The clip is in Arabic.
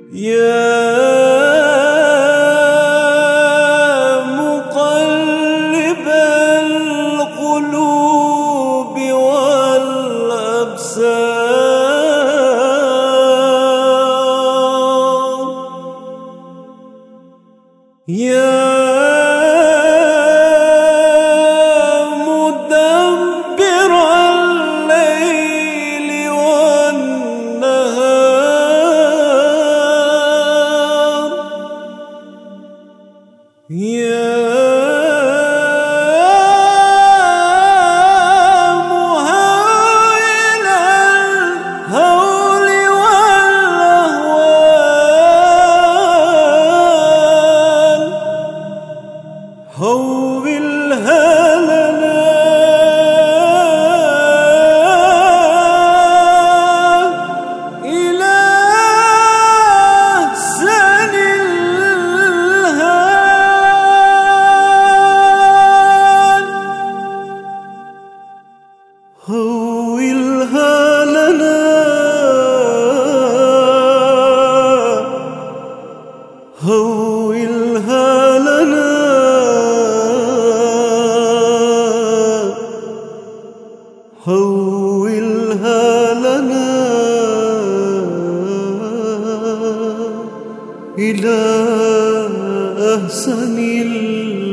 يا مقلب القلوب والأبصار، يا مدبر الليل والنهار، يا مهول الهول والأهوال، هولها لنا إلى أحسن الهال، هولها لنا هولها لنا هولها لنا إلى أحسن